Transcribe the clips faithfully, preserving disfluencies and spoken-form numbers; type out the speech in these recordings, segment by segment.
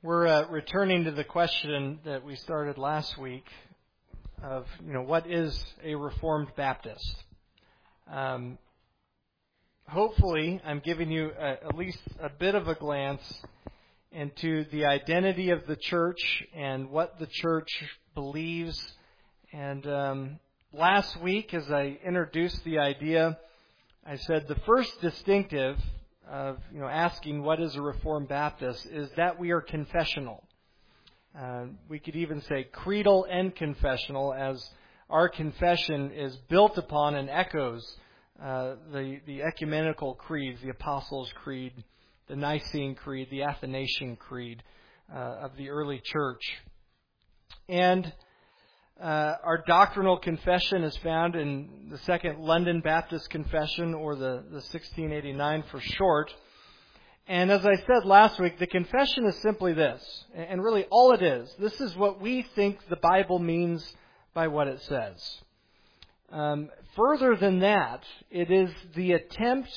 We're uh, returning to the question that we started last week of, you know, what is a Reformed Baptist? Um, hopefully, I'm giving you a, at least a bit of a glance into the identity of the church and what the church believes. And um, last week, as I introduced the idea, I said the first distinctive of, you know, asking what is a Reformed Baptist is that we are confessional. Uh, we could even say creedal and confessional, as our confession is built upon and echoes uh, the, the ecumenical creeds, the Apostles' Creed, the Nicene Creed, the Athanasian Creed uh, of the early church. And Uh, our doctrinal confession is found in the Second London Baptist Confession, or the, the sixteen eighty-nine for short. And as I said last week, the confession is simply this, and really all it is. This is what we think the Bible means by what it says. Um, further than that, it is the attempt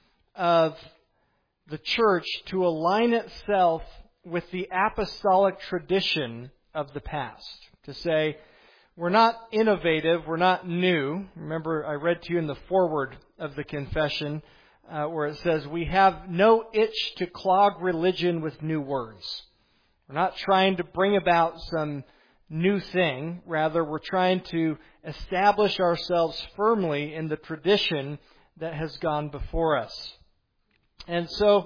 of the church to align itself with the apostolic tradition of the past. To say, we're not innovative, we're not new. Remember, I read to you in the foreword of the confession uh, where it says, we have no itch to clog religion with new words. We're not trying to bring about some new thing. Rather, we're trying to establish ourselves firmly in the tradition that has gone before us. And so,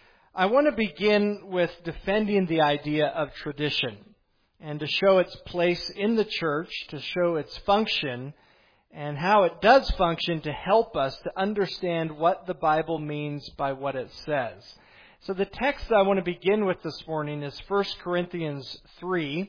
I want to begin with defending the idea of tradition, and to show its place in the church, to show its function, and how it does function to help us to understand what the Bible means by what it says. So the text I want to begin with this morning is First Corinthians three,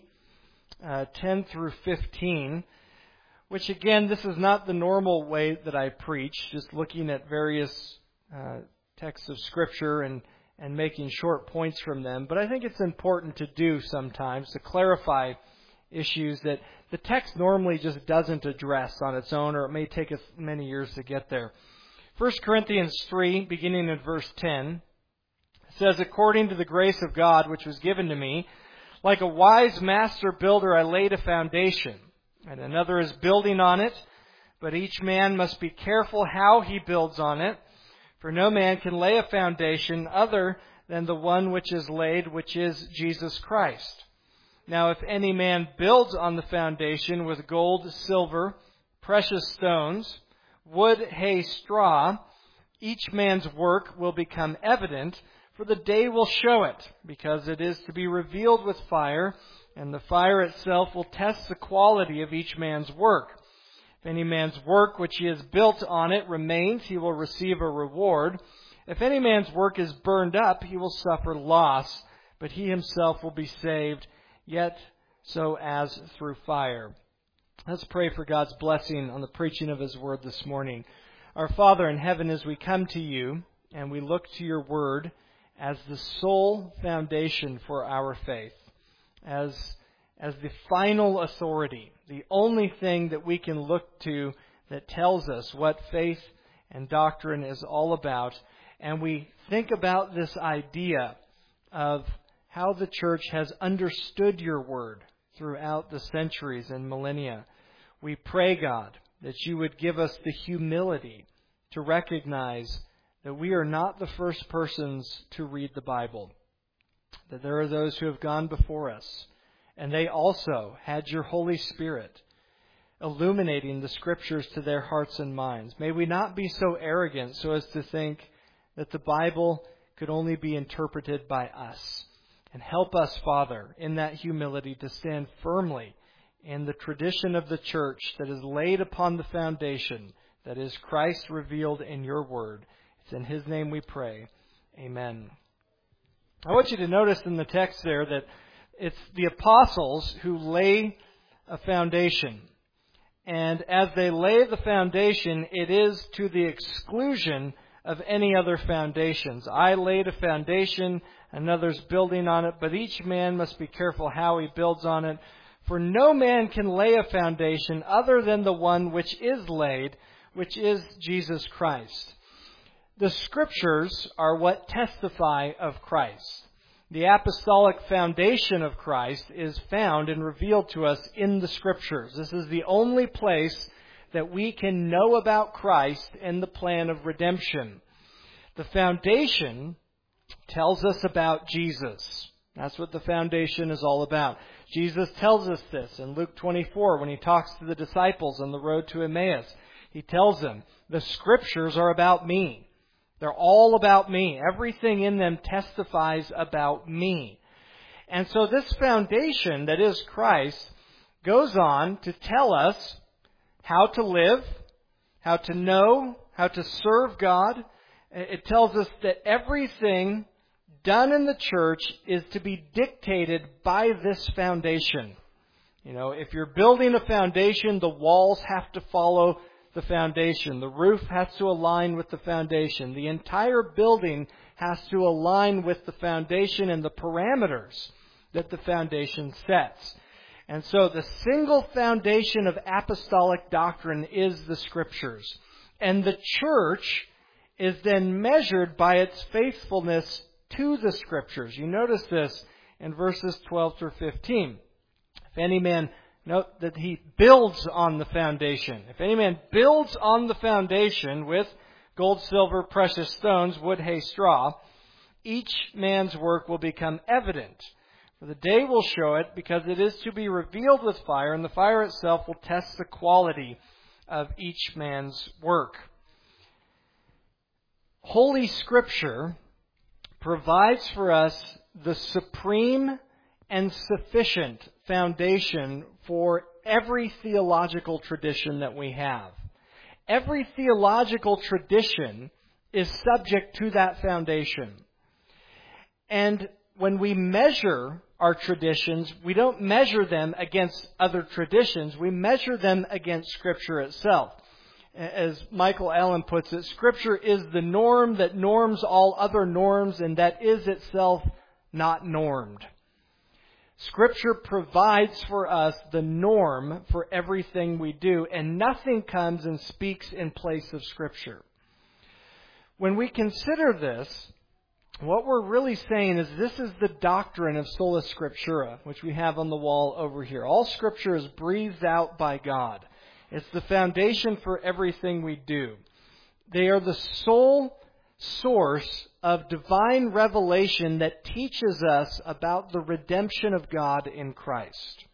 uh, ten through fifteen, which again, this is not the normal way that I preach, just looking at various uh, texts of Scripture and and making short points from them. But I think it's important to do sometimes, to clarify issues that the text normally just doesn't address on its own, or it may take us many years to get there. First Corinthians three, beginning in verse ten, says, according to the grace of God which was given to me, like a wise master builder I laid a foundation, and another is building on it, but each man must be careful how he builds on it. For no man can lay a foundation other than the one which is laid, which is Jesus Christ. Now if any man builds on the foundation with gold, silver, precious stones, wood, hay, straw, each man's work will become evident, for the day will show it, because it is to be revealed with fire, and the fire itself will test the quality of each man's work. If any man's work which he has built on it remains, he will receive a reward. If any man's work is burned up, he will suffer loss, but he himself will be saved, yet so as through fire. Let's pray for God's blessing on the preaching of His Word this morning. Our Father in heaven, as we come to You and we look to Your Word as the sole foundation for our faith, as as the final authority, the only thing that we can look to that tells us what faith and doctrine is all about. And we think about this idea of how the church has understood Your Word throughout the centuries and millennia. We pray, God, that You would give us the humility to recognize that we are not the first persons to read the Bible, that there are those who have gone before us, and they also had Your Holy Spirit illuminating the Scriptures to their hearts and minds. May we not be so arrogant so as to think that the Bible could only be interpreted by us. And help us, Father, in that humility to stand firmly in the tradition of the church that is laid upon the foundation that is Christ revealed in Your Word. It's in His name we pray. Amen. I want you to notice in the text there that it's the apostles who lay a foundation. And as they lay the foundation, it is to the exclusion of any other foundations. I laid a foundation, another's building on it, but each man must be careful how he builds on it. For no man can lay a foundation other than the one which is laid, which is Jesus Christ. The Scriptures are what testify of Christ. The apostolic foundation of Christ is found and revealed to us in the Scriptures. This is the only place that we can know about Christ and the plan of redemption. The foundation tells us about Jesus. That's what the foundation is all about. Jesus tells us this in Luke twenty-four when he talks to the disciples on the road to Emmaus. He tells them, the Scriptures are about me. They're all about me. Everything in them testifies about me. And so this foundation that is Christ goes on to tell us how to live, how to know, how to serve God. It tells us that everything done in the church is to be dictated by this foundation. You know, if you're building a foundation, the walls have to follow the foundation. The roof has to align with the foundation. The entire building has to align with the foundation and the parameters that the foundation sets. And so the single foundation of apostolic doctrine is the Scriptures. And the church is then measured by its faithfulness to the Scriptures. You notice this in verses twelve through fifteen. If any man, note that he builds on the foundation. If any man builds on the foundation with gold, silver, precious stones, wood, hay, straw, each man's work will become evident. For the day will show it, because it is to be revealed with fire, and the fire itself will test the quality of each man's work. Holy Scripture provides for us the supreme and sufficient foundation for every theological tradition that we have. Every theological tradition is subject to that foundation. And when we measure our traditions, we don't measure them against other traditions. We measure them against Scripture itself. As Michael Allen puts it, Scripture is the norm that norms all other norms and that is itself not normed. Scripture provides for us the norm for everything we do, and nothing comes and speaks in place of Scripture. When we consider this, what we're really saying is this is the doctrine of sola scriptura, which we have on the wall over here. All Scripture is breathed out by God. It's the foundation for everything we do. They are the sole source of divine revelation that teaches us about the redemption of God in Christ.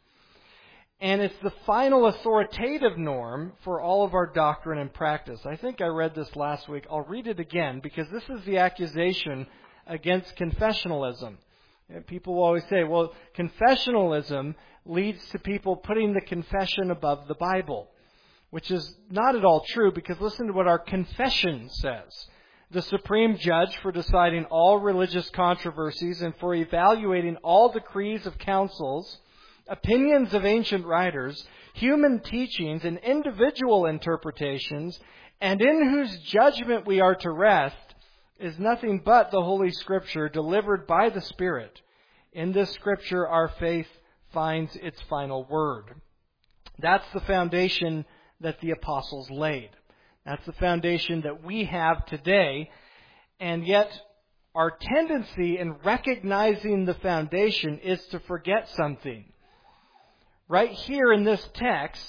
And it's the final authoritative norm for all of our doctrine and practice. I think I read this last week. I'll read it again because this is the accusation against confessionalism. People always say, well, confessionalism leads to people putting the confession above the Bible, which is not at all true, because listen to what our confession says. The supreme judge for deciding all religious controversies and for evaluating all decrees of councils, opinions of ancient writers, human teachings, and individual interpretations, and in whose judgment we are to rest, is nothing but the Holy Scripture delivered by the Spirit. In this Scripture, our faith finds its final word. That's the foundation that the apostles laid. That's the foundation that we have today. And yet, our tendency in recognizing the foundation is to forget something. Right here in this text,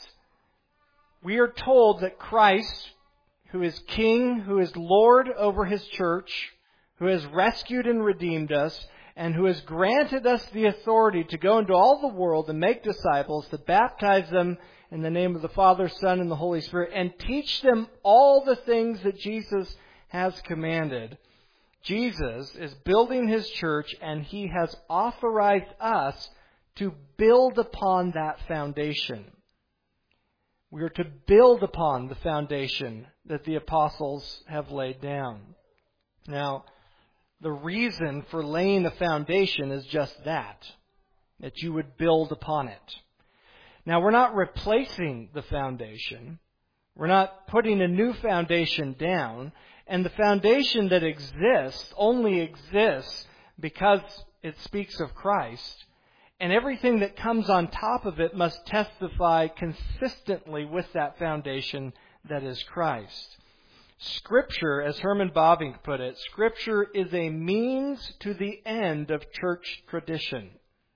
we are told that Christ, who is King, who is Lord over His church, who has rescued and redeemed us, and who has granted us the authority to go into all the world and make disciples, to baptize them in the name of the Father, Son, and the Holy Spirit, and teach them all the things that Jesus has commanded. Jesus is building His church, and He has authorized us to build upon that foundation. We are to build upon the foundation that the apostles have laid down. Now, the reason for laying the foundation is just that, that you would build upon it. Now, we're not replacing the foundation. We're not putting a new foundation down. And the foundation that exists only exists because it speaks of Christ. And everything that comes on top of it must testify consistently with that foundation that is Christ. Scripture, as Herman Bavinck put it, Scripture is a means to the end of church tradition.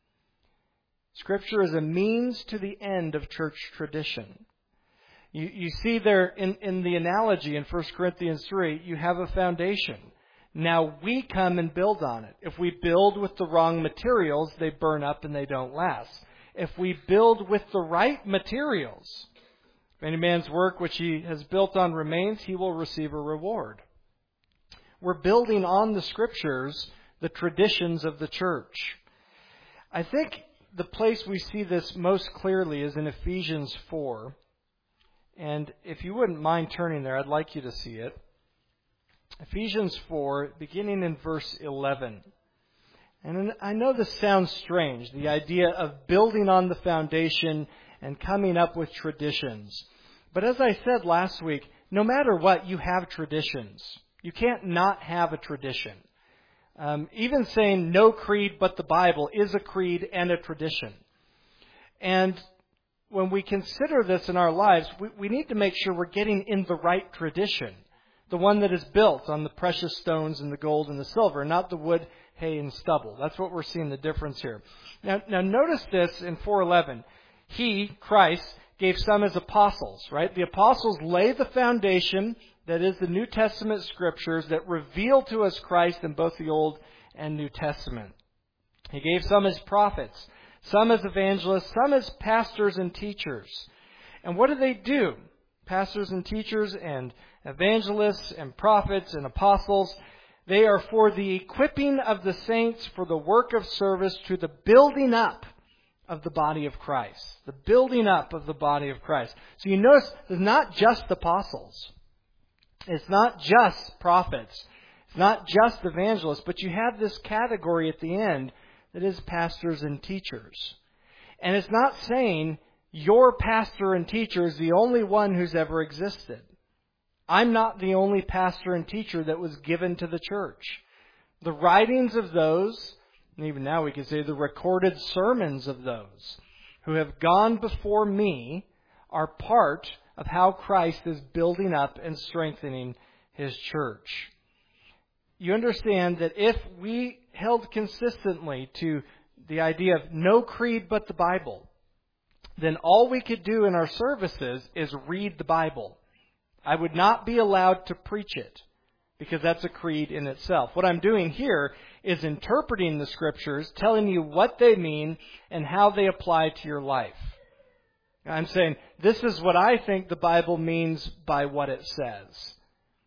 Scripture is a means to the end of church tradition. You, you see there in, in the analogy in First Corinthians three, you have a foundation. Now we come and build on it. If we build with the wrong materials, they burn up and they don't last. If we build with the right materials, if any man's work which he has built on remains, he will receive a reward. We're building on the Scriptures, the traditions of the church. I think the place we see this most clearly is in Ephesians four. And if you wouldn't mind turning there, I'd like you to see it. Ephesians four, beginning in verse eleven. And I know this sounds strange, the idea of building on the foundation and coming up with traditions. But as I said last week, no matter what, you have traditions. You can't not have a tradition. Um, even saying no creed but the Bible is a creed and a tradition. And when we consider this in our lives, we, we need to make sure we're getting in the right tradition. The one that is built on the precious stones and the gold and the silver, not the wood, hay, and stubble. That's what we're seeing the difference here. Now, now notice this in four eleven. He, Christ, gave some as apostles, right? The apostles lay the foundation, that is the New Testament Scriptures, that reveal to us Christ in both the Old and New Testament. He gave some as prophets, some as evangelists, some as pastors and teachers. And what do they do? Pastors and teachers and evangelists and prophets and apostles, they are for the equipping of the saints for the work of service to the building up of the body of Christ. The building up of the body of Christ. So you notice it's not just apostles. It's not just prophets. It's not just evangelists. But you have this category at the end that is pastors and teachers. And it's not saying your pastor and teacher is the only one who's ever existed. I'm not the only pastor and teacher that was given to the church. The writings of those, and even now we could say the recorded sermons of those who have gone before me, are part of how Christ is building up and strengthening His church. You understand that if we held consistently to the idea of no creed but the Bible, then all we could do in our services is read the Bible. I would not be allowed to preach it, because that's a creed in itself. What I'm doing here is interpreting the Scriptures, telling you what they mean and how they apply to your life. I'm saying, this is what I think the Bible means by what it says.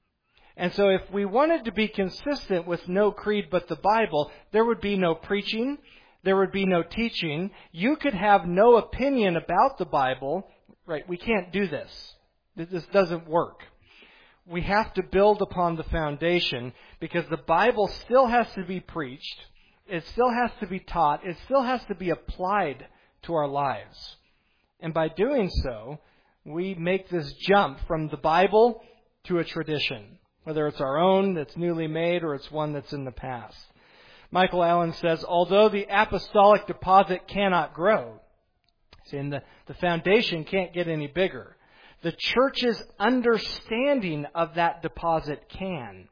And so if we wanted to be consistent with no creed but the Bible, there would be no preaching, there would be no teaching. You could have no opinion about the Bible. Right, we can't do this. This doesn't work. We have to build upon the foundation, because the Bible still has to be preached. It still has to be taught. It still has to be applied to our lives. And by doing so, we make this jump from the Bible to a tradition, whether it's our own that's newly made or it's one that's in the past. Michael Allen says, although the apostolic deposit cannot grow, saying the, the foundation can't get any bigger, the church's understanding of that deposit can,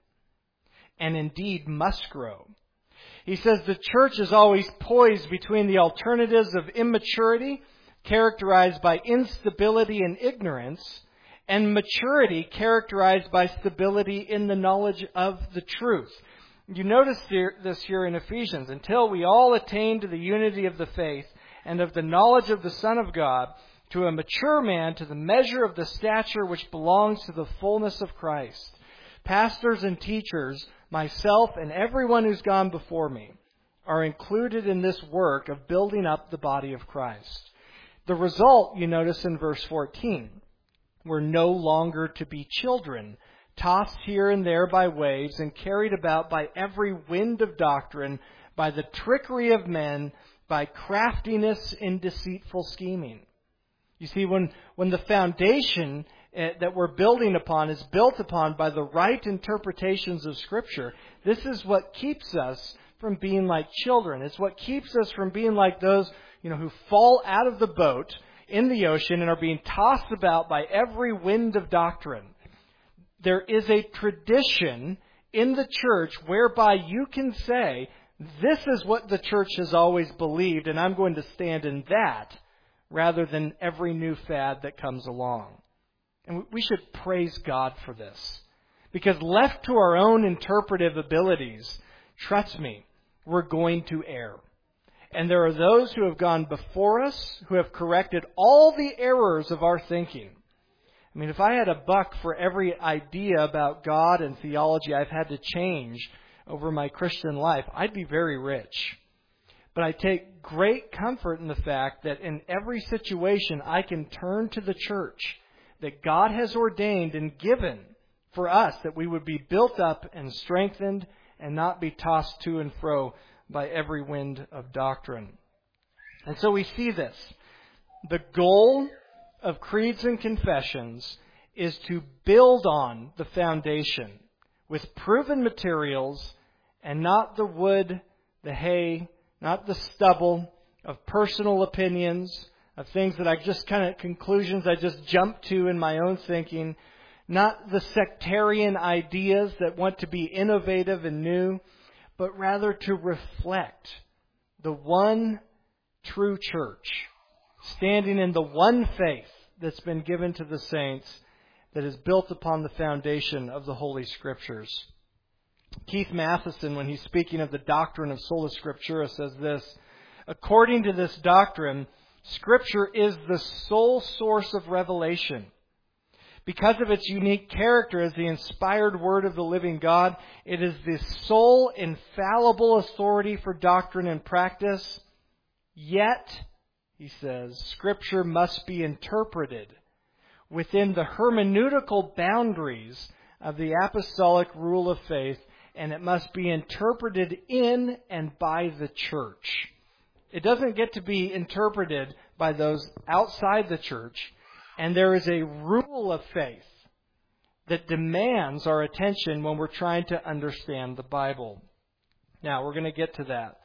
and indeed must grow. He says the church is always poised between the alternatives of immaturity, characterized by instability and ignorance, and maturity, characterized by stability in the knowledge of the truth. You notice this here in Ephesians. Until we all attain to the unity of the faith and of the knowledge of the Son of God, to a mature man, to the measure of the stature which belongs to the fullness of Christ. Pastors and teachers, myself and everyone who's gone before me, are included in this work of building up the body of Christ. The result, you notice in verse fourteen, we're no longer to be children, tossed here and there by waves and carried about by every wind of doctrine, by the trickery of men, by craftiness in deceitful scheming. You see, when, when the foundation uh, that we're building upon is built upon by the right interpretations of Scripture, this is what keeps us from being like children. It's what keeps us from being like those, you know, who fall out of the boat in the ocean and are being tossed about by every wind of doctrine. there is a tradition in the church whereby you can say, this is what the church has always believed, and I'm going to stand in that, rather than every new fad that comes along. And we should praise God for this. Because left to our own interpretive abilities, trust me, we're going to err. And there are those who have gone before us who have corrected all the errors of our thinking. I mean, if I had a buck for every idea about God and theology I've had to change over my Christian life, I'd be very rich. But I take great comfort in the fact that in every situation I can turn to the church that God has ordained and given for us, that we would be built up and strengthened and not be tossed to and fro by every wind of doctrine. And so we see this. The goal of creeds and confessions is to build on the foundation with proven materials and not the wood, the hay, not the stubble of personal opinions, of things that I just kind of, conclusions I just jump to in my own thinking, not the sectarian ideas that want to be innovative and new, but rather to reflect the one true church, standing in the one faith that's been given to the saints, that is built upon the foundation of the Holy Scriptures. Keith Matheson, when he's speaking of the doctrine of sola scriptura, says this: according to this doctrine, Scripture is the sole source of revelation. Because of its unique character as the inspired Word of the living God, it is the sole infallible authority for doctrine and practice. Yet, he says, Scripture must be interpreted within the hermeneutical boundaries of the apostolic rule of faith, and it must be interpreted in and by the church. It doesn't get to be interpreted by those outside the church, and there is a rule of faith that demands our attention when we're trying to understand the Bible. Now, we're going to get to that.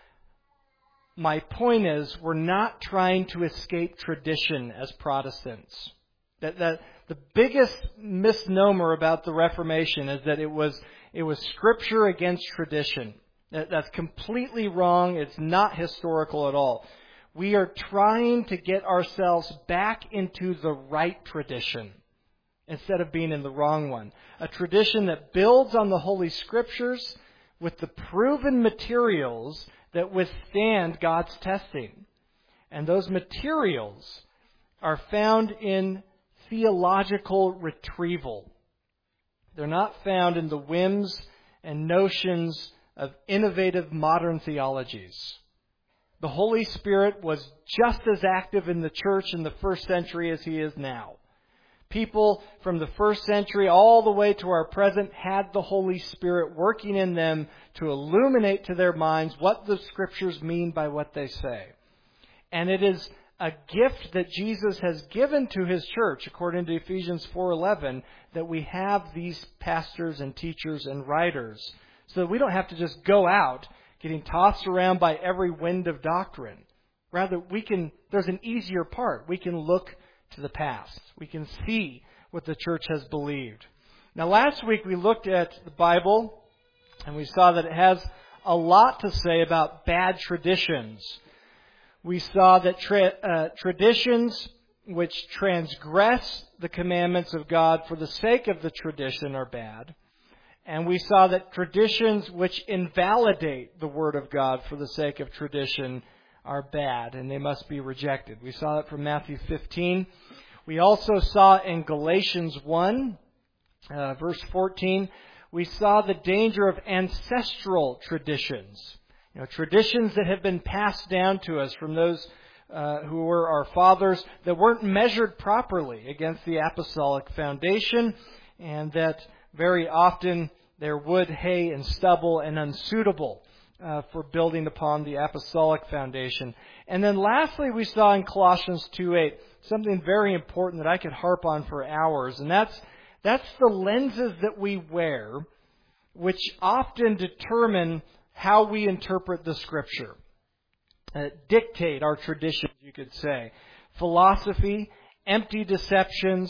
My point is, we're not trying to escape tradition as Protestants. That, that the biggest misnomer about the Reformation is that it was it was Scripture against tradition. That, that's completely wrong. It's not historical at all. We are trying to get ourselves back into the right tradition instead of being in the wrong one. A tradition that builds on the Holy Scriptures with the proven materials that withstand God's testing. And those materials are found in theological retrieval. They're not found in the whims and notions of innovative modern theologies. The Holy Spirit was just as active in the church in the first century as He is now. People from the first century all the way to our present had the Holy Spirit working in them to illuminate to their minds what the Scriptures mean by what they say. And it is a gift that Jesus has given to His church, according to Ephesians four eleven, that we have these pastors and teachers and writers, so that we don't have to just go out getting tossed around by every wind of doctrine. Rather, we can. There's an easier part. We can look to the past. We can see what the church has believed. Now, last week we looked at the Bible, and we saw that it has a lot to say about bad traditions. We saw that tra- uh, traditions which transgress the commandments of God for the sake of the tradition are bad. And we saw that traditions which invalidate the Word of God for the sake of tradition are bad, and they must be rejected. We saw that from Matthew fifteen. We also saw in Galatians one, uh, verse fourteen, we saw the danger of ancestral traditions. You know, traditions that have been passed down to us from those uh, who were our fathers that weren't measured properly against the apostolic foundation, and that very often they're wood, hay, and stubble and unsuitable uh, for building upon the apostolic foundation. And then lastly, we saw in Colossians two eight something very important that I could harp on for hours, and that's that's the lenses that we wear, which often determine how we interpret the Scripture, uh, dictate our traditions, you could say. Philosophy, empty deceptions,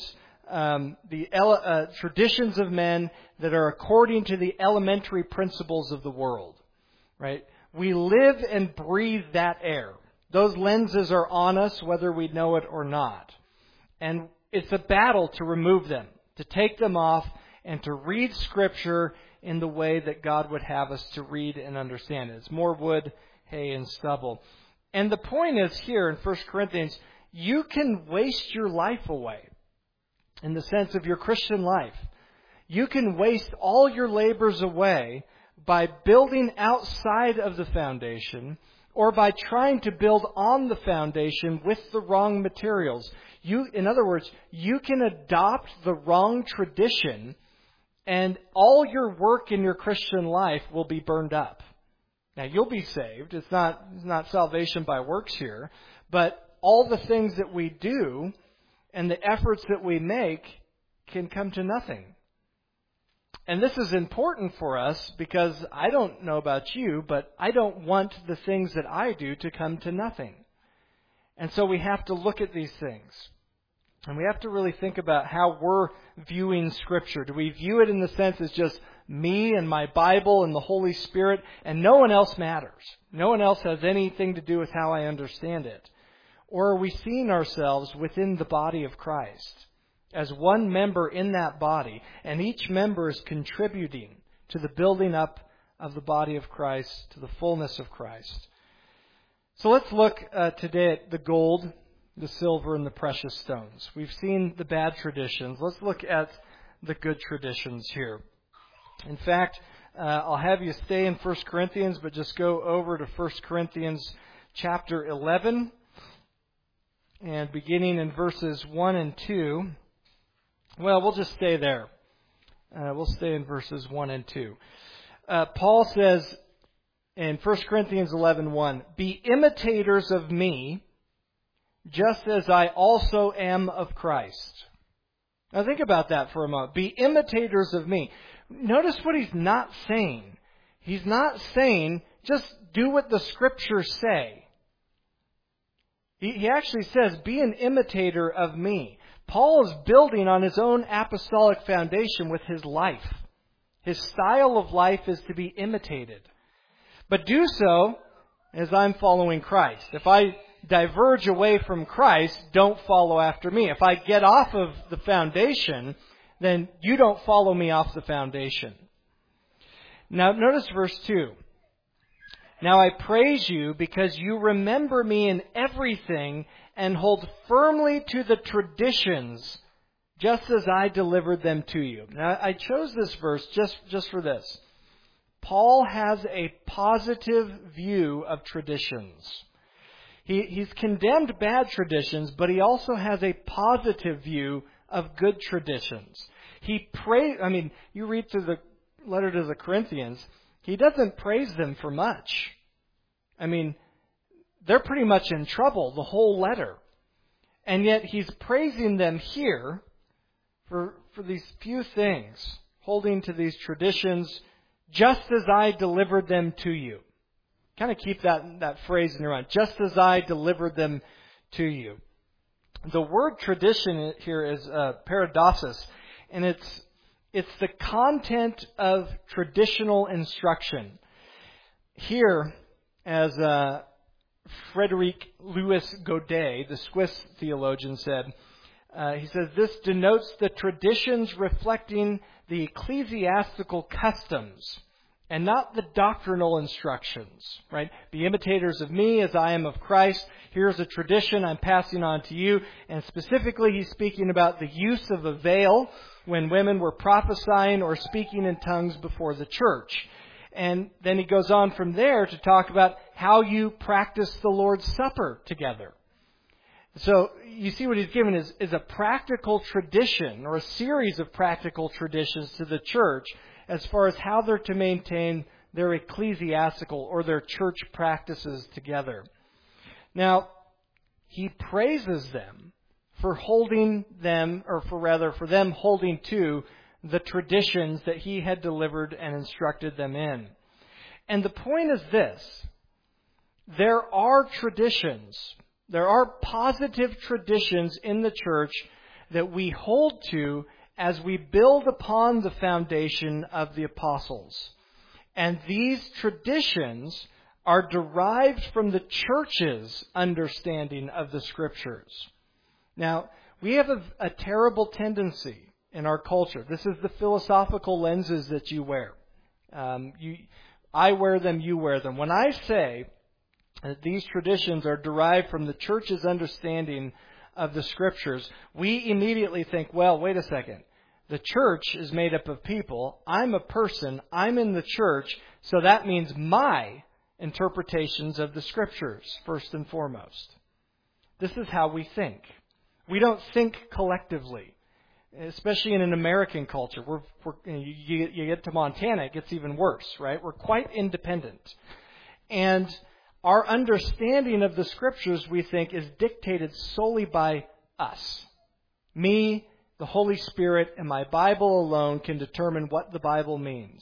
um, the ele- uh, traditions of men that are according to the elementary principles of the world, right? We live and breathe that air. Those lenses are on us whether we know it or not. And it's a battle to remove them, to take them off, and to read Scripture in the way that God would have us to read and understand it. It's more wood, hay, and stubble. And the point is here in First Corinthians, you can waste your life away in the sense of your Christian life. You can waste all your labors away by building outside of the foundation or by trying to build on the foundation with the wrong materials. You, in other words, you can adopt the wrong tradition and all your work in your Christian life will be burned up. Now, you'll be saved. It's not, it's not salvation by works here. But all the things that we do and the efforts that we make can come to nothing. And this is important for us because I don't know about you, but I don't want the things that I do to come to nothing. And so we have to look at these things. And we have to really think about how we're viewing Scripture. Do we view it in the sense it's just me and my Bible and the Holy Spirit and no one else matters? No one else has anything to do with how I understand it. Or are we seeing ourselves within the body of Christ as one member in that body, and each member is contributing to the building up of the body of Christ, to the fullness of Christ? So let's look uh, today at the gold, the silver, and the precious stones. We've seen the bad traditions. Let's look at the good traditions here. In fact, uh, I'll have you stay in First Corinthians, but just go over to First Corinthians chapter eleven. And beginning in verses one and two, well, we'll just stay there. Uh, we'll stay in verses one and two. Uh, Paul says in First Corinthians eleven one, "Be imitators of me, just as I also am of Christ." Now think about that for a moment. Be imitators of me. Notice what he's not saying. He's not saying, just do what the Scriptures say. He, he actually says, be an imitator of me. Paul is building on his own apostolic foundation with his life. His style of life is to be imitated. But do so as I'm following Christ. If I diverge away from Christ, don't follow after me. If I get off of the foundation, then you don't follow me off the foundation. Now notice verse two. "Now I praise you because you remember me in everything and hold firmly to the traditions, just as I delivered them to you." Now I chose this verse just, just for this. Paul has a positive view of traditions. He, he's condemned bad traditions, but he also has a positive view of good traditions. He pray, I mean, you read through the letter to the Corinthians, he doesn't praise them for much. I mean, they're pretty much in trouble, the whole letter. And yet he's praising them here for, for these few things, holding to these traditions, just as I delivered them to you. Kind of keep that, that phrase in your mind. Just as I delivered them to you. The word tradition here is uh, paradosis, and it's it's the content of traditional instruction. Here, as uh, Frederic Louis Godet, the Swiss theologian, said, uh, he says, "This denotes the traditions reflecting the ecclesiastical customs and not the doctrinal instructions," right? "Be imitators of me as I am of Christ. Here's a tradition I'm passing on to you." And specifically, he's speaking about the use of a veil when women were prophesying or speaking in tongues before the church. And then he goes on from there to talk about how you practice the Lord's Supper together. So you see what he's given is, is a practical tradition or a series of practical traditions to the church as far as how they're to maintain their ecclesiastical or their church practices together. Now, he praises them for holding them, or for rather for them holding to the traditions that he had delivered and instructed them in. And the point is this: there are traditions, there are positive traditions in the church that we hold to as we build upon the foundation of the apostles. And these traditions are derived from the church's understanding of the Scriptures. Now, we have a, a terrible tendency in our culture. This is the philosophical lenses that you wear. Um, you, I wear them, you wear them. When I say that these traditions are derived from the church's understanding of the Scriptures, we immediately think, well, wait a second. The church is made up of people. I'm a person. I'm in the church. So that means my interpretations of the Scriptures, first and foremost. This is how we think. We don't think collectively, especially in an American culture. We're, we're, you, you get to Montana, it gets even worse, right? We're quite independent. And our understanding of the Scriptures, we think, is dictated solely by us. Me, the Holy Spirit, and my Bible alone can determine what the Bible means.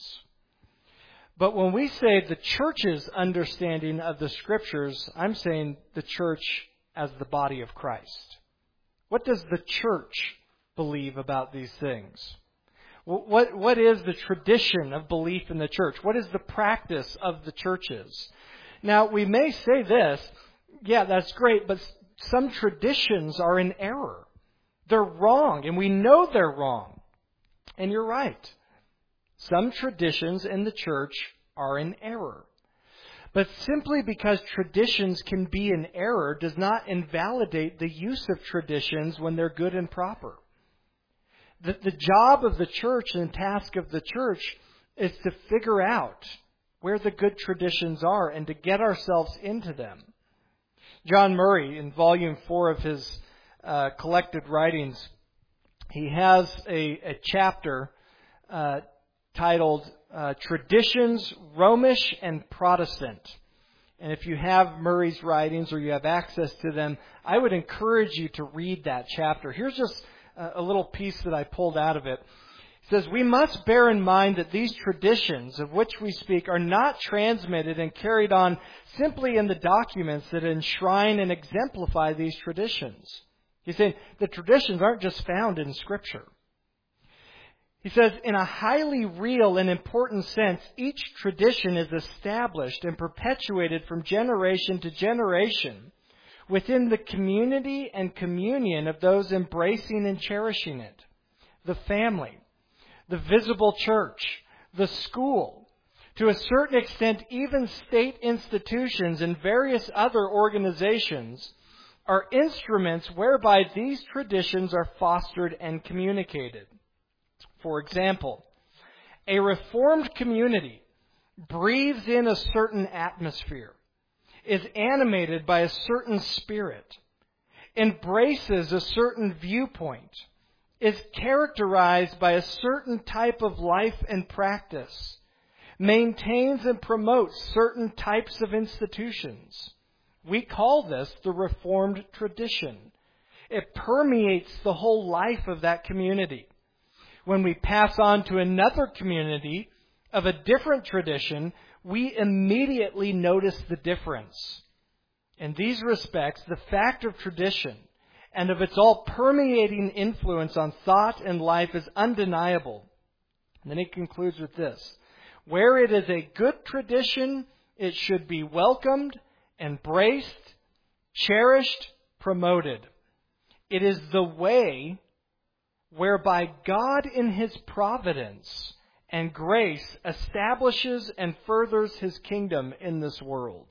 But when we say the church's understanding of the Scriptures, I'm saying the church as the body of Christ. What does the church believe about these things? What, what is the tradition of belief in the church? What is the practice of the churches? Now, we may say this, yeah, that's great, but some traditions are in error. They're wrong, and we know they're wrong. And you're right. Some traditions in the church are in error. But simply because traditions can be in error does not invalidate the use of traditions when they're good and proper. The, the job of the church and task of the church is to figure out where the good traditions are and to get ourselves into them. John Murray, in volume four of his uh, collected writings, he has a, a chapter uh, titled uh, Traditions, Romish and Protestant. And if you have Murray's writings or you have access to them, I would encourage you to read that chapter. Here's just a, a little piece that I pulled out of it. It says, we must bear in mind that these traditions of which we speak are not transmitted and carried on simply in the documents that enshrine and exemplify these traditions. He's saying the traditions aren't just found in Scripture. He says, in a highly real and important sense, each tradition is established and perpetuated from generation to generation within the community and communion of those embracing and cherishing it. The family, the visible church, the school, to a certain extent even state institutions and various other organizations are instruments whereby these traditions are fostered and communicated. For example, a Reformed community breathes in a certain atmosphere, is animated by a certain spirit, embraces a certain viewpoint, is characterized by a certain type of life and practice, maintains and promotes certain types of institutions. We call this the Reformed tradition. It permeates the whole life of that community. When we pass on to another community of a different tradition, we immediately notice the difference. In these respects, the fact of tradition and of its all-permeating influence on thought and life is undeniable. And then he concludes with this. Where it is a good tradition, it should be welcomed, embraced, cherished, promoted. It is the way whereby God in His providence and grace establishes and furthers His kingdom in this world.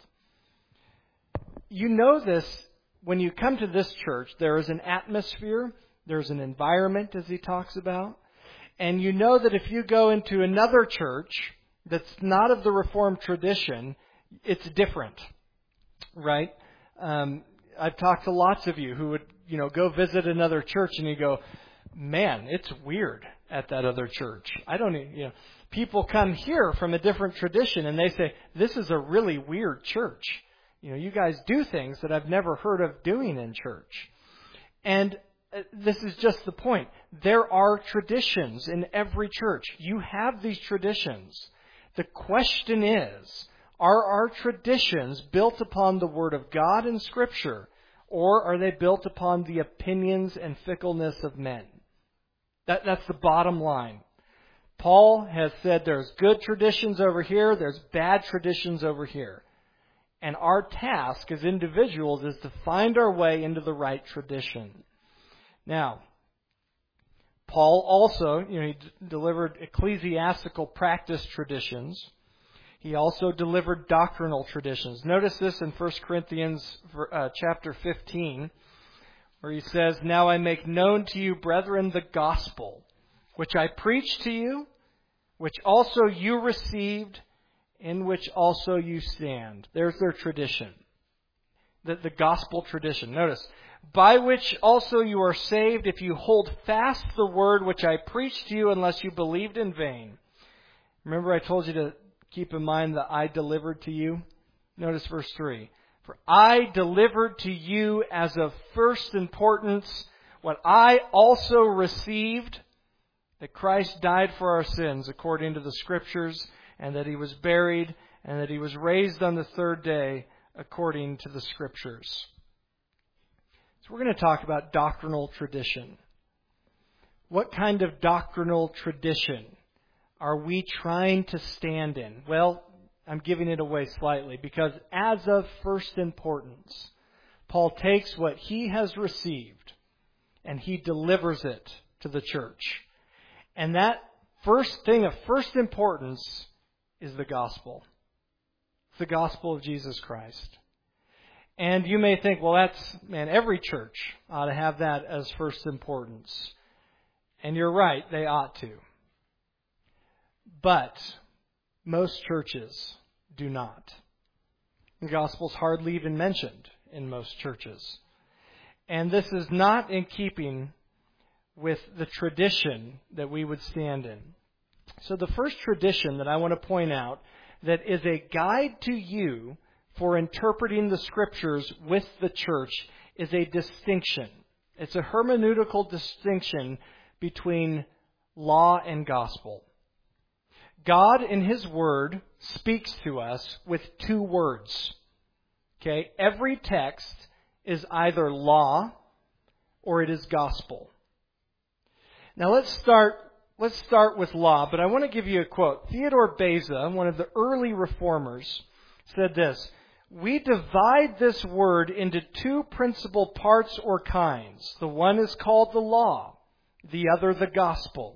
You know this when you come to this church. There is an atmosphere, there's an environment, as he talks about. And you know that if you go into another church that's not of the Reformed tradition, it's different, right? Um, I've talked to lots of you who would, you know, go visit another church and you go, man, it's weird at that other church. I don't even, you know, people come here from a different tradition and they say, this is a really weird church. You know, you guys do things that I've never heard of doing in church. And this is just the point. There are traditions in every church. You have these traditions. The question is, are our traditions built upon the Word of God and Scripture, or are they built upon the opinions and fickleness of men? That, that's the bottom line. Paul has said there's good traditions over here, there's bad traditions over here. And our task as individuals is to find our way into the right tradition. Now, Paul also, you know, he d- delivered ecclesiastical practice traditions. He also delivered doctrinal traditions. Notice this in First Corinthians uh, chapter fifteen, where he says, "Now I make known to you, brethren, the gospel, which I preached to you, which also you received, in which also you stand." There's their tradition. The, the gospel tradition. Notice, "By which also you are saved, if you hold fast the word which I preached to you, unless you believed in vain." Remember I told you to keep in mind that I delivered to you? Notice verse three. "For I delivered to you as of first importance what I also received, that Christ died for our sins according to the Scriptures, and that He was buried, and that He was raised on the third day according to the Scriptures." So we're going to talk about doctrinal tradition. What kind of doctrinal tradition are we trying to stand in? Well, I'm giving it away slightly, because as of first importance, Paul takes what he has received and he delivers it to the church. And that first thing of first importance is the gospel. It's the gospel of Jesus Christ. And you may think, well, that's, man, every church ought to have that as first importance. And you're right, they ought to. But most churches do not. The gospel's hardly even mentioned in most churches. And this is not in keeping with the tradition that we would stand in. So the first tradition that I want to point out that is a guide to you for interpreting the Scriptures with the church is a distinction. It's a hermeneutical distinction between law and gospel. God in His Word speaks to us with two words. Okay? Every text is either law or it is gospel. Now let's start let's start with law, but I want to give you a quote. Theodore Beza, one of the early reformers, said this: "We divide this word into two principal parts or kinds. The one is called the law, the other the gospel.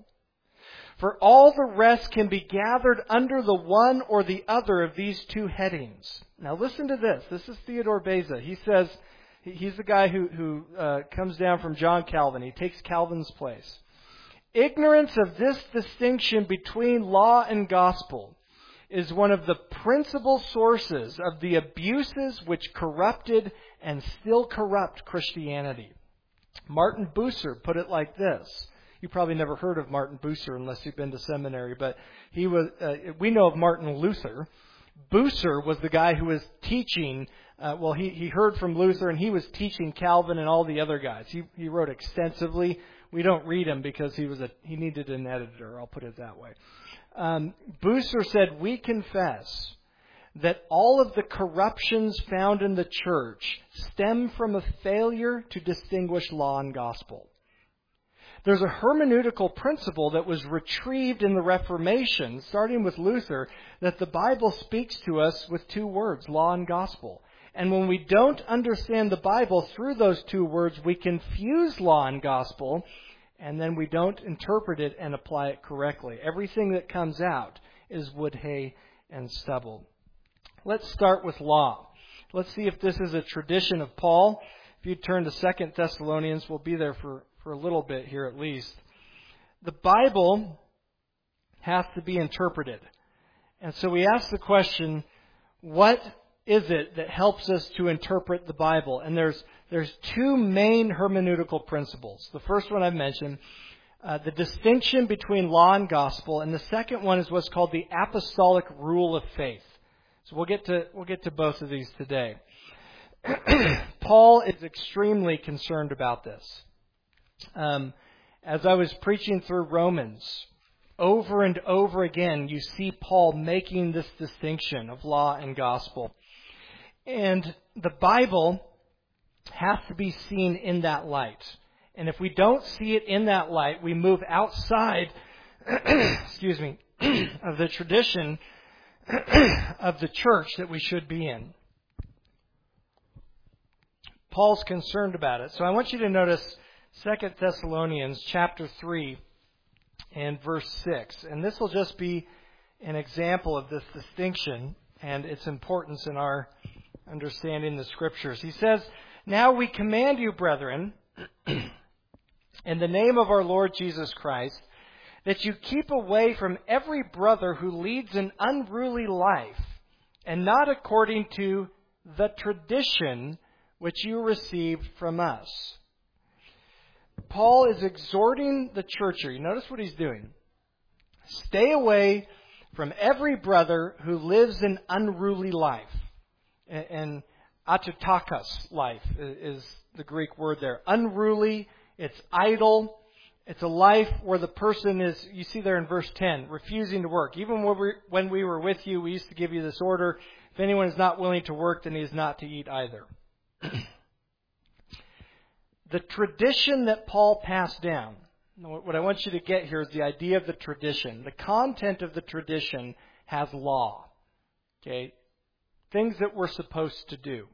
For all the rest can be gathered under the one or the other of these two headings." Now listen to this. This is Theodore Beza. He says, he's the guy who, who uh, comes down from John Calvin. He takes Calvin's place. "Ignorance of this distinction between law and gospel is one of the principal sources of the abuses which corrupted and still corrupt Christianity." Martin Bucer put it like this. You probably never heard of Martin Bucer unless you've been to seminary, but he was. Uh, we know of Martin Luther. Bucer was the guy who was teaching. Uh, well, he, he heard from Luther, and he was teaching Calvin and all the other guys. He he wrote extensively. We don't read him because he was a he needed an editor. I'll put it that way. Um, Bucer said, "We confess that all of the corruptions found in the church stem from a failure to distinguish law and gospel." There's a hermeneutical principle that was retrieved in the Reformation, starting with Luther, that the Bible speaks to us with two words, law and gospel. And when we don't understand the Bible through those two words, we confuse law and gospel, and then we don't interpret it and apply it correctly. Everything that comes out is wood, hay, and stubble. Let's start with law. Let's see if this is a tradition of Paul. If you turn to Second Thessalonians, we'll be there for, for a little bit here at least. The Bible has to be interpreted. And so we ask the question, what is it that helps us to interpret the Bible? And there's there's two main hermeneutical principles. The first one I've mentioned, uh, the distinction between law and gospel, and the second one is what's called the apostolic rule of faith. So we'll get to we'll get to both of these today. Paul is extremely concerned about this. Um, as I was preaching through Romans, over and over again, you see Paul making this distinction of law and gospel. And the Bible has to be seen in that light. And if we don't see it in that light, we move outside, excuse me, of the tradition of the church that we should be in. Paul's concerned about it. So I want you to notice Second Thessalonians chapter three and verse six. And this will just be an example of this distinction and its importance in our understanding the Scriptures. He says, "Now we command you, brethren, in the name of our Lord Jesus Christ, that you keep away from every brother who leads an unruly life, and not according to the tradition which you received from us." Paul is exhorting the church here. You notice what he's doing. Stay away from every brother who lives an unruly life. And autotakos life is the Greek word there. Unruly, it's idle. It's a life where the person is, you see there in verse ten, refusing to work. Even when we, when we were with you, we used to give you this order. If anyone is not willing to work, then he is not to eat either. The tradition that Paul passed down, what I want you to get here is the idea of the tradition. The content of the tradition has law. Okay? Things that we're supposed to do.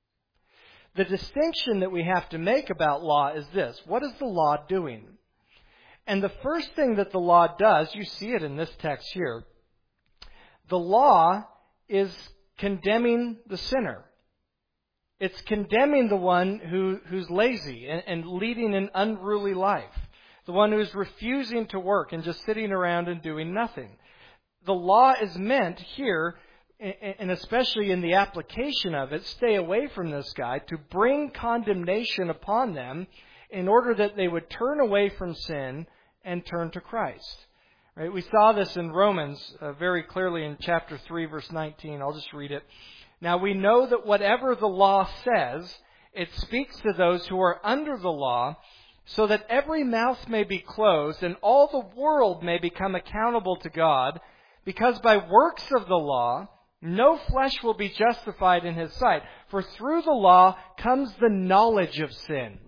The distinction that we have to make about law is this. What is the law doing? And the first thing that the law does, you see it in this text here, the law is condemning the sinner. It's condemning the one who, who's lazy and, and leading an unruly life. The one who's refusing to work and just sitting around and doing nothing. The law is meant here, and especially in the application of it, stay away from this guy, to bring condemnation upon them in order that they would turn away from sin and turn to Christ. Right? We saw this in Romans uh, very clearly in chapter three, verse nineteen. I'll just read it. "Now we know that whatever the law says, it speaks to those who are under the law, so that every mouth may be closed and all the world may become accountable to God, because by works of the law, no flesh will be justified in His sight. For through the law comes the knowledge of sin."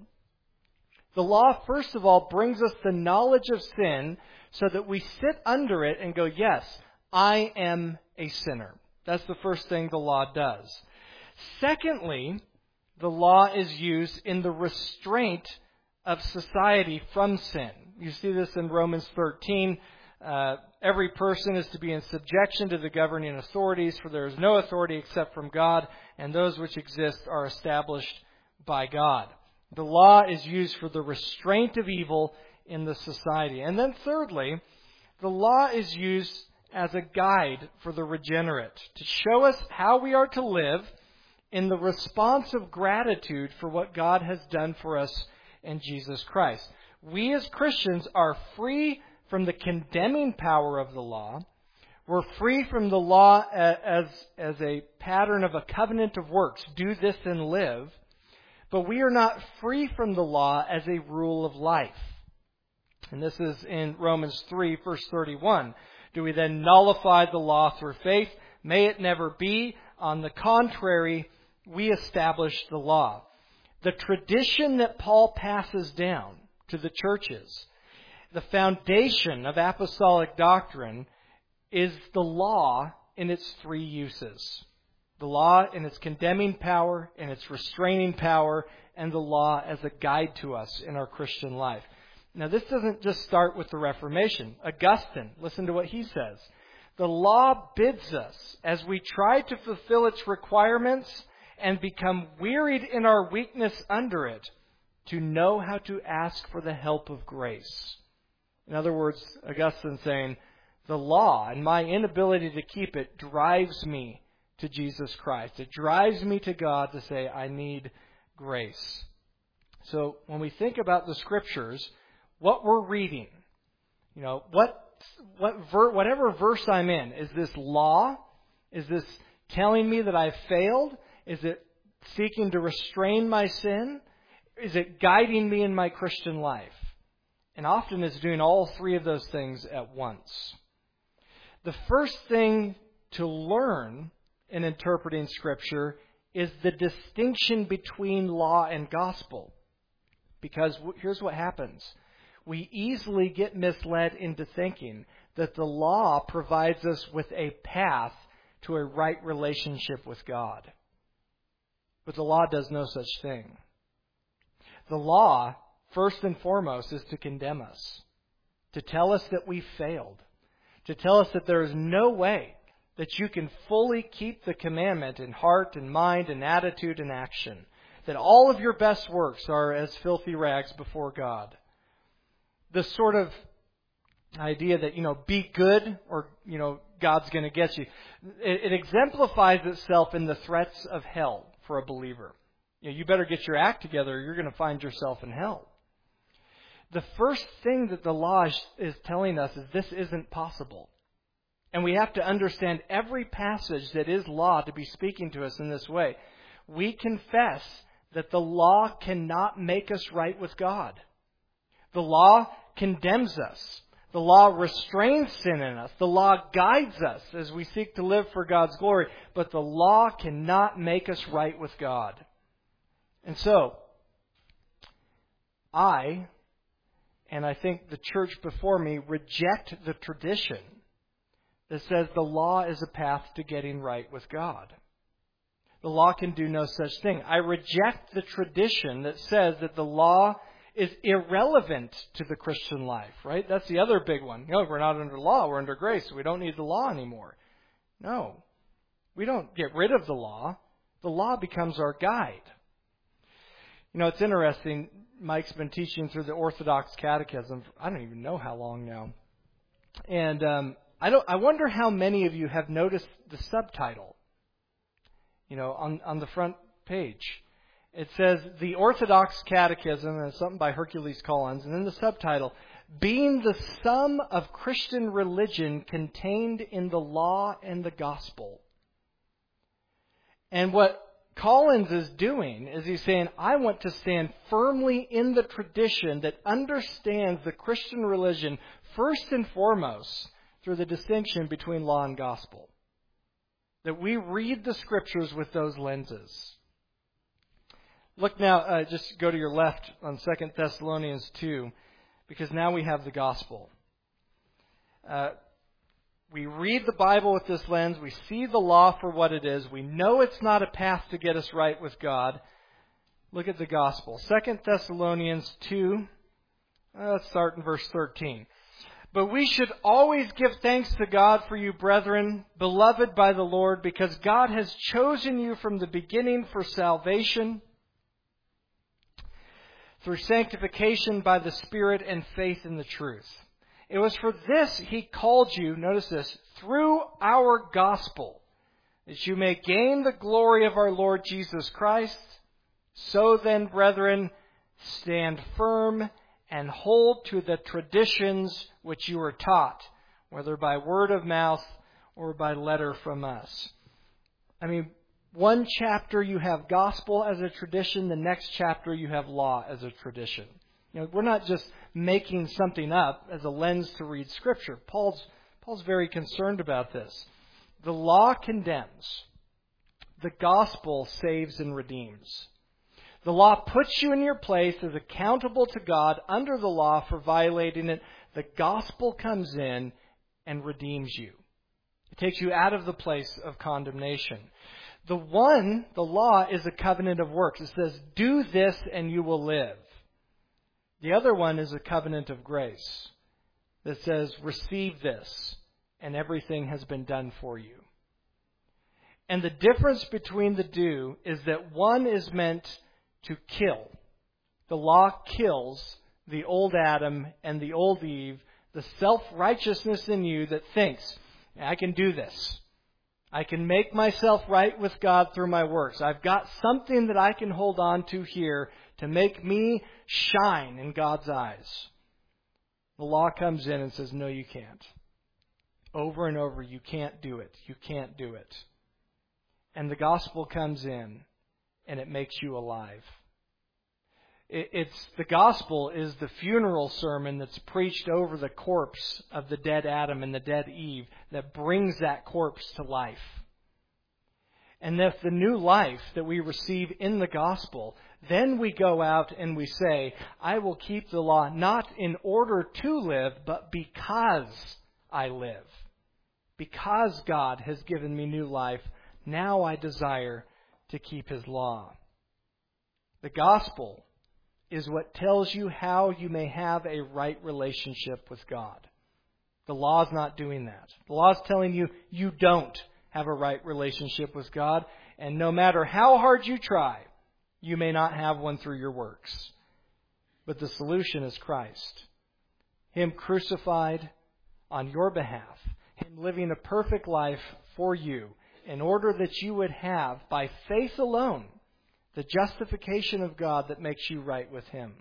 The law, first of all, brings us the knowledge of sin so that we sit under it and go, yes, I am a sinner. That's the first thing the law does. Secondly, the law is used in the restraint of society from sin. You see this in Romans thirteen. Uh, every person is to be in subjection to the governing authorities, for there is no authority except from God, and those which exist are established by God. The law is used for the restraint of evil in the society. And then thirdly, the law is used as a guide for the regenerate, to show us how we are to live in the response of gratitude for what God has done for us in Jesus Christ. We as Christians are free from the condemning power of the law. We're free from the law as, as a pattern of a covenant of works. Do this and live. But we are not free from the law as a rule of life. And this is in Romans three, verse thirty-one. Do we then nullify the law through faith? May it never be. On the contrary, we establish the law. The tradition that Paul passes down to the churches, the foundation of apostolic doctrine, is the law in its three uses. The law in its condemning power, in its restraining power, and the law as a guide to us in our Christian life. Now, this doesn't just start with the Reformation. Augustine, listen to what he says. The law bids us, as we try to fulfill its requirements and become wearied in our weakness under it, to know how to ask for the help of grace. In other words, Augustine saying, the law and my inability to keep it drives me to Jesus Christ. It drives me to God to say, I need grace. So when we think about the Scriptures, what we're reading, you know, what what ver, whatever verse I'm in, is this law? Is this telling me that I've failed? Is it seeking to restrain my sin? Is it guiding me in my Christian life? And often it's doing all three of those things at once. The first thing to learn in interpreting Scripture is the distinction between law and gospel. Because here's what happens. We easily get misled into thinking that the law provides us with a path to a right relationship with God. But the law does no such thing. The law, first and foremost, is to condemn us, to tell us that we failed, to tell us that there is no way that you can fully keep the commandment in heart and mind and attitude and action, that all of your best works are as filthy rags before God. The sort of idea that, you know, be good or, you know, God's going to get you. It, it exemplifies itself in the threats of hell for a believer. You know, you better get your act together or you're going to find yourself in hell. The first thing that the law is, is telling us is this isn't possible. And we have to understand every passage that is law to be speaking to us in this way. We confess that the law cannot make us right with God. The law condemns us. The law restrains sin in us. The law guides us as we seek to live for God's glory. But the law cannot make us right with God. And so, I, and I think the church before me, reject the tradition that says the law is a path to getting right with God. The law can do no such thing. I reject the tradition that says that the law is irrelevant to the Christian life, right? That's the other big one. You know, we're not under law, we're under grace, so we don't need the law anymore. No, we don't get rid of the law. The law becomes our guide. You know, it's interesting. Mike's been teaching through the Orthodox Catechism. I don't even know how long now. And um, I don't. I wonder how many of you have noticed the subtitle, you know, on, on the front page. It says, the Orthodox Catechism, and it's something by Hercules Collins, and then the subtitle, being the sum of Christian religion contained in the law and the gospel. And what Collins is doing is he's saying, I want to stand firmly in the tradition that understands the Christian religion first and foremost through the distinction between law and gospel. That we read the Scriptures with those lenses. Look now, uh, just go to your left on Second Thessalonians two, because now we have the gospel. Uh, we read the Bible with this lens. We see the law for what it is. We know it's not a path to get us right with God. Look at the gospel. Second Thessalonians two, uh, let's start in verse thirteen. But we should always give thanks to God for you, brethren, beloved by the Lord, because God has chosen you from the beginning for salvation, through sanctification by the Spirit and faith in the truth. It was for this He called you, notice this, through our gospel, that you may gain the glory of our Lord Jesus Christ. So then, brethren, stand firm and hold to the traditions which you were taught, whether by word of mouth or by letter from us. I mean, one chapter you have gospel as a tradition, the next chapter you have law as a tradition. You know, we're not just making something up as a lens to read Scripture. Paul's, Paul's very concerned about this. The law condemns. The gospel saves and redeems. The law puts you in your place as accountable to God under the law for violating it. The gospel comes in and redeems you. It takes you out of the place of condemnation. The one, the law, is a covenant of works. It says, do this and you will live. The other one is a covenant of grace that says, receive this and everything has been done for you. And the difference between the two is that one is meant to kill. The law kills the old Adam and the old Eve, the self-righteousness in you that thinks, I can do this. I can make myself right with God through my works. I've got something that I can hold on to here to make me shine in God's eyes. The law comes in and says, no, you can't. Over and over, you can't do it. You can't do it. And the gospel comes in and it makes you alive. It's the gospel is the funeral sermon that's preached over the corpse of the dead Adam and the dead Eve that brings that corpse to life. And if the new life that we receive in the gospel, then we go out and we say, I will keep the law not in order to live, but because I live. Because God has given me new life, now I desire to keep His law. The gospel is what tells you how you may have a right relationship with God. The law is not doing that. The law is telling you you don't have a right relationship with God, and no matter how hard you try, you may not have one through your works. But the solution is Christ. Him crucified on your behalf. Him living a perfect life for you in order that you would have, by faith alone, the justification of God that makes you right with Him.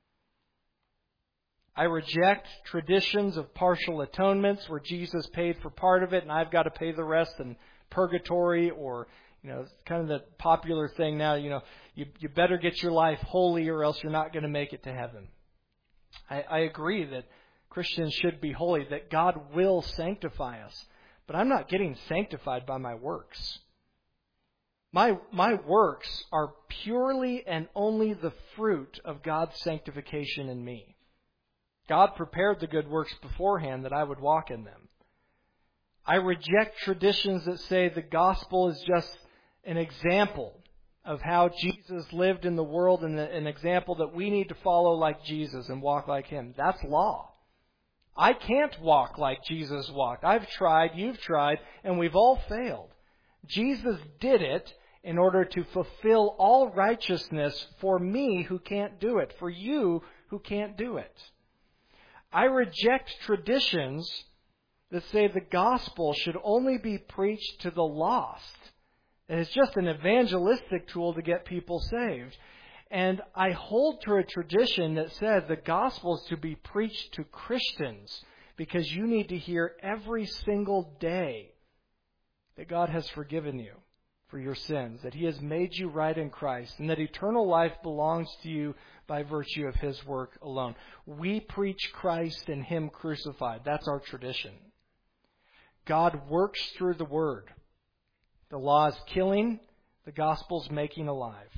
I reject traditions of partial atonements where Jesus paid for part of it and I've got to pay the rest in purgatory, or, you know, kind of the popular thing now, you know, you, you better get your life holy or else you're not going to make it to heaven. I, I agree that Christians should be holy, that God will sanctify us. But I'm not getting sanctified by my works. My, my works are purely and only the fruit of God's sanctification in me. God prepared the good works beforehand that I would walk in them. I reject traditions that say the gospel is just an example of how Jesus lived in the world and an example that we need to follow like Jesus and walk like Him. That's law. I can't walk like Jesus walked. I've tried, you've tried, and we've all failed. Jesus did it in order to fulfill all righteousness for me who can't do it, for you who can't do it. I reject traditions that say the gospel should only be preached to the lost. And it's just an evangelistic tool to get people saved. And I hold to a tradition that says the gospel is to be preached to Christians because you need to hear every single day that God has forgiven you for your sins, that He has made you right in Christ, and that eternal life belongs to you by virtue of His work alone. We preach Christ and Him crucified. That's our tradition. God works through the Word. The law is killing, the gospel's making alive.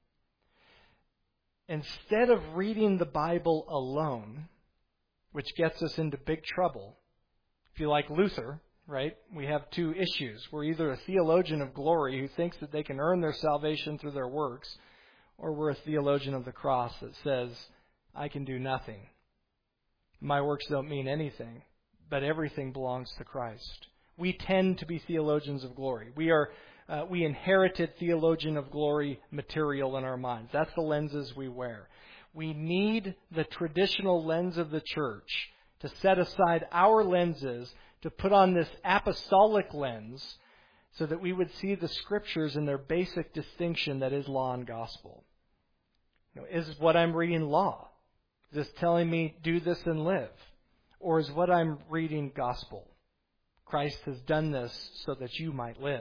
Instead of reading the Bible alone, which gets us into big trouble, if you like Luther, right, we have two issues. We're either a theologian of glory who thinks that they can earn their salvation through their works, or we're a theologian of the cross that says, I can do nothing. My works don't mean anything, but everything belongs to Christ. We tend to be theologians of glory. We are uh, we inherited theologian of glory material in our minds. That's the lenses we wear. We need the traditional lens of the church to set aside our lenses to put on this apostolic lens so that we would see the Scriptures in their basic distinction that is law and gospel. You know, is what I'm reading law? Is this telling me do this and live? Or is what I'm reading gospel? Christ has done this so that you might live.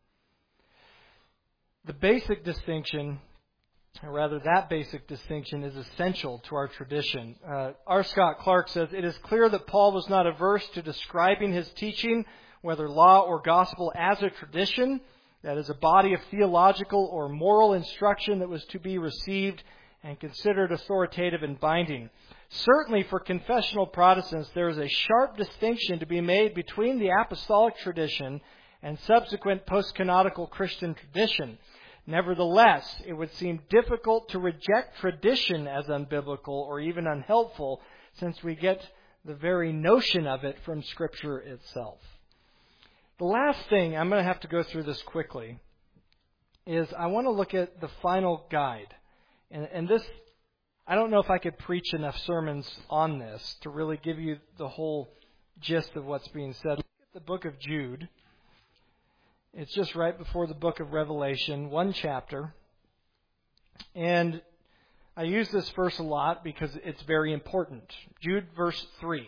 The basic distinction, or rather that basic distinction, is essential to our tradition. Uh, R. Scott Clark says, it is clear that Paul was not averse to describing his teaching, whether law or gospel, as a tradition, that is a body of theological or moral instruction that was to be received and considered authoritative and binding. Certainly for confessional Protestants, there is a sharp distinction to be made between the apostolic tradition and subsequent post-canonical Christian tradition. Nevertheless, it would seem difficult to reject tradition as unbiblical or even unhelpful, since we get the very notion of it from Scripture itself. The last thing, I'm going to have to go through this quickly, is I want to look at the final guide. And, and this, I don't know if I could preach enough sermons on this to really give you the whole gist of what's being said. Look at the book of Jude. It's just right before the book of Revelation, one chapter. And I use this verse a lot because it's very important. Jude verse three.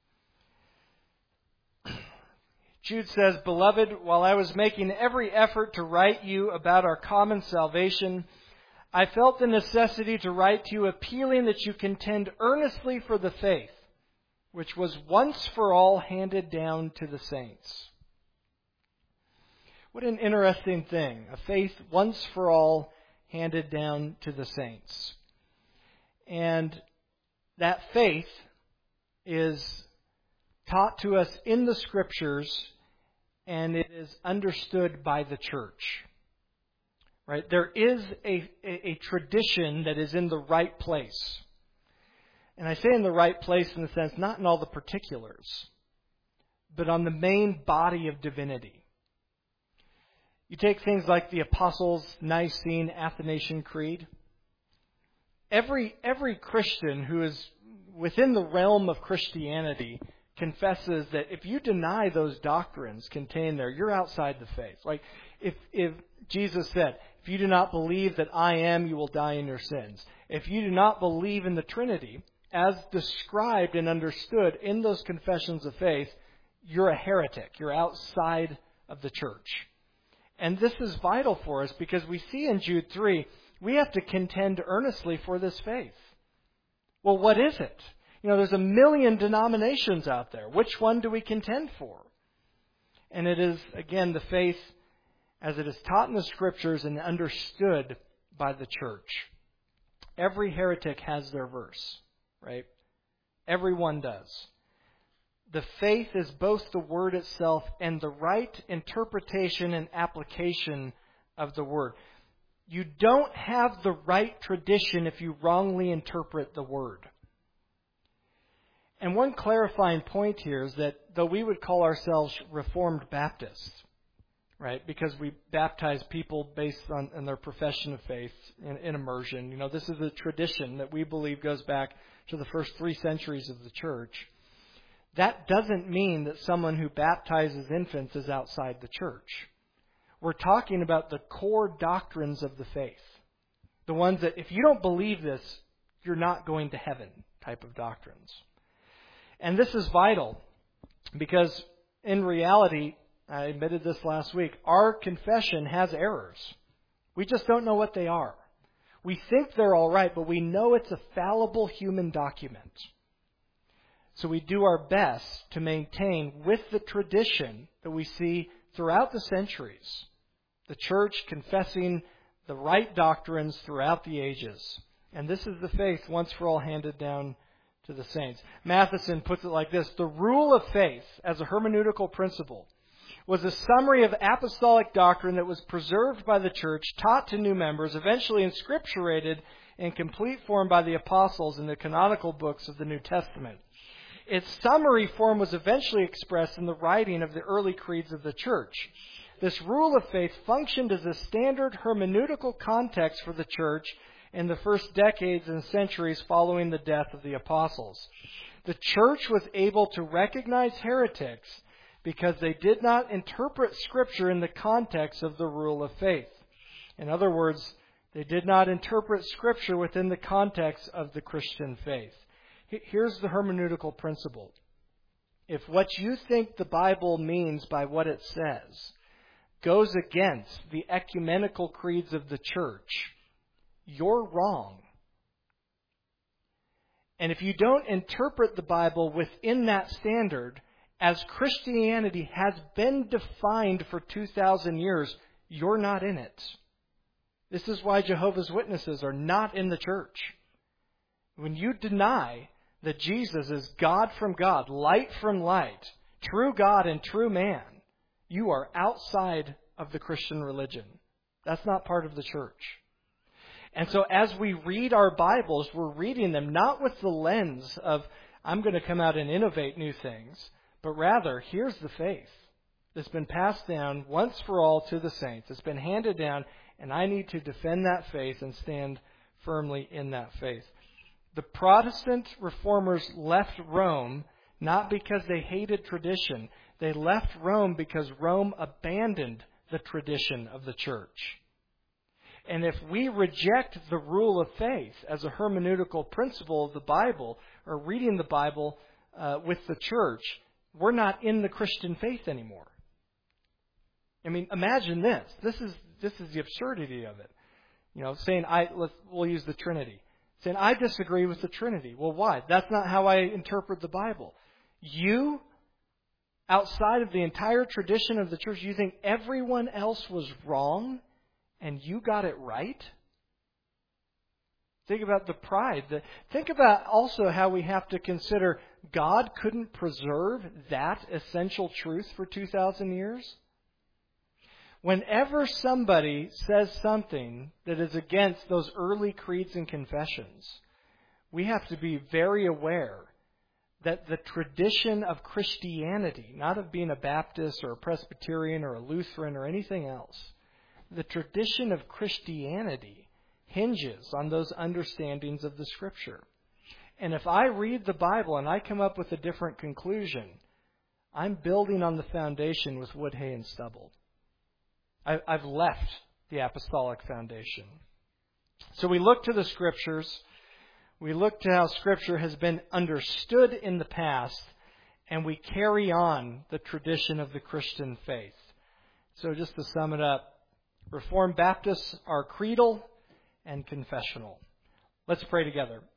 Jude says, Beloved, while I was making every effort to write you about our common salvation, I felt the necessity to write to you appealing that you contend earnestly for the faith, which was once for all handed down to the saints. What an interesting thing. A faith once for all handed down to the saints. And that faith is taught to us in the Scriptures, and it is understood by the church. Right? There is a, a, a tradition that is in the right place. And I say in the right place in the sense, not in all the particulars, but on the main body of divinity. You take things like the Apostles' Nicene Athanasian Creed. Every, every Christian who is within the realm of Christianity confesses that if you deny those doctrines contained there, you're outside the faith. Like if, if Jesus said, if you do not believe that I am, you will die in your sins. If you do not believe in the Trinity, as described and understood in those confessions of faith, you're a heretic. You're outside of the church. And this is vital for us because we see in Jude three, we have to contend earnestly for this faith. Well, what is it? You know, there's a million denominations out there. Which one do we contend for? And it is, again, the faith as it is taught in the Scriptures and understood by the church. Every heretic has their verse, right? Everyone does. The faith is both the Word itself and the right interpretation and application of the Word. You don't have the right tradition if you wrongly interpret the Word. And one clarifying point here is that though we would call ourselves Reformed Baptists, right, because we baptize people based on, on their profession of faith in, in immersion, you know, this is a tradition that we believe goes back to the first three centuries of the church. That doesn't mean that someone who baptizes infants is outside the church. We're talking about the core doctrines of the faith. The ones that if you don't believe this, you're not going to heaven type of doctrines. And this is vital because in reality, I admitted this last week, our confession has errors. We just don't know what they are. We think they're all right, but we know it's a fallible human document. So we do our best to maintain with the tradition that we see throughout the centuries, the church confessing the right doctrines throughout the ages. And this is the faith once for all handed down to the saints. Matheson puts it like this: the rule of faith as a hermeneutical principle was a summary of apostolic doctrine that was preserved by the church, taught to new members, eventually inscripturated in complete form by the apostles in the canonical books of the New Testament. Its summary form was eventually expressed in the writing of the early creeds of the church. This rule of faith functioned as a standard hermeneutical context for the church in the first decades and centuries following the death of the apostles. The church was able to recognize heretics because they did not interpret Scripture in the context of the rule of faith. In other words, they did not interpret Scripture within the context of the Christian faith. Here's the hermeneutical principle. If what you think the Bible means by what it says goes against the ecumenical creeds of the church, you're wrong. And if you don't interpret the Bible within that standard, as Christianity has been defined for two thousand years, you're not in it. This is why Jehovah's Witnesses are not in the church. When you deny that Jesus is God from God, light from light, true God and true man, you are outside of the Christian religion. That's not part of the church. And so as we read our Bibles, we're reading them not with the lens of, I'm going to come out and innovate new things, but rather, here's the faith that's been passed down once for all to the saints. It's been handed down, and I need to defend that faith and stand firmly in that faith. The Protestant reformers left Rome not because they hated tradition. They left Rome because Rome abandoned the tradition of the church. And if we reject the rule of faith as a hermeneutical principle of the Bible, or reading the Bible uh, with the church, we're not in the Christian faith anymore. I mean, imagine this. This is this is the absurdity of it. You know, saying I let's we'll use the Trinity. Saying I disagree with the Trinity. Well, why? That's not how I interpret the Bible. You outside of the entire tradition of the church, you think everyone else was wrong and you got it right? Think about the pride. Think about also how we have to consider God couldn't preserve that essential truth for two thousand years. Whenever somebody says something that is against those early creeds and confessions, we have to be very aware that the tradition of Christianity, not of being a Baptist or a Presbyterian or a Lutheran or anything else, the tradition of Christianity hinges on those understandings of the Scripture. And if I read the Bible and I come up with a different conclusion, I'm building on the foundation with wood, hay, and stubble. I, I've left the apostolic foundation. So we look to the Scriptures. We look to how Scripture has been understood in the past, and we carry on the tradition of the Christian faith. So just to sum it up, Reformed Baptists are creedal and confessional. Let's pray together.